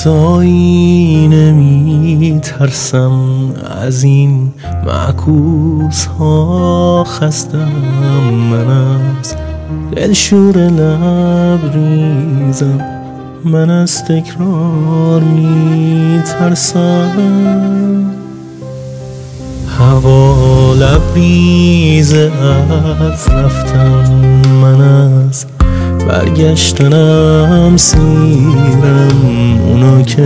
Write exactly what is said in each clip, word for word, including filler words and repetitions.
از آینه می ترسم، از این معکوس ها خستم. من از دلشور لبریزم، من از تکرار می ترسم. هوا لبریز از رفتن، من از برگشتنم سیرم. اونا که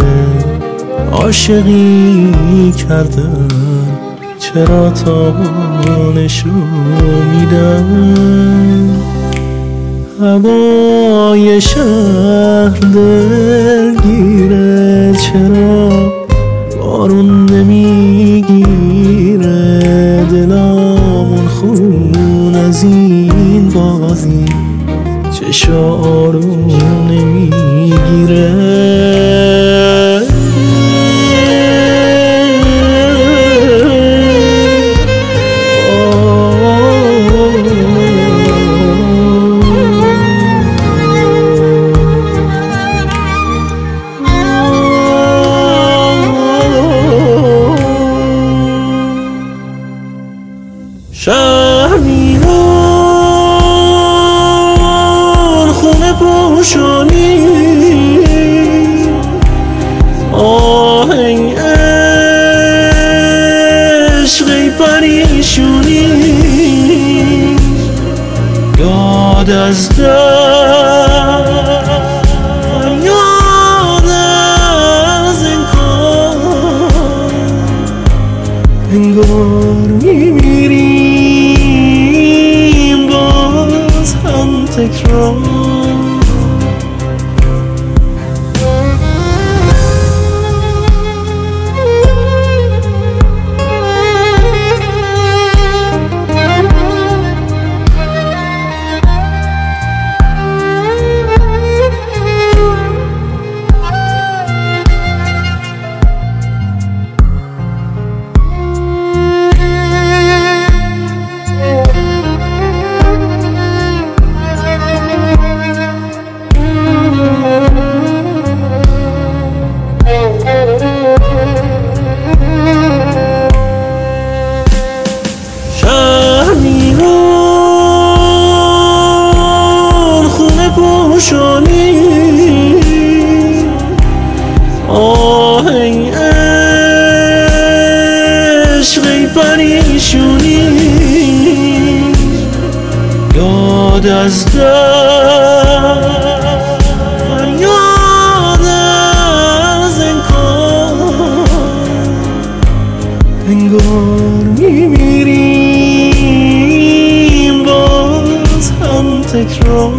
عاشقی کردن چرا تانشو میدن؟ هوای شهر دلگیره، چرا بارون نمیگیره؟ دلامون خون از این بازی چشارو نمیگیره. شهریار خونه پوشانی، آهنگ عشق ای پریشونی، یاد از در فریاد از انکار، انگار میمیریم باز هم تکرار. پوشانی، آهنگ عشق ای پریشونی، یاد از در فریاد از انکار، انگار میمیریم باز هم تکرار.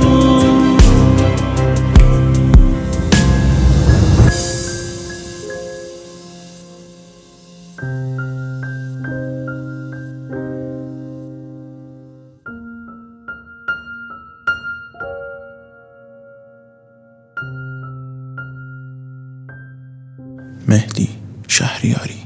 مهدی شهریاری.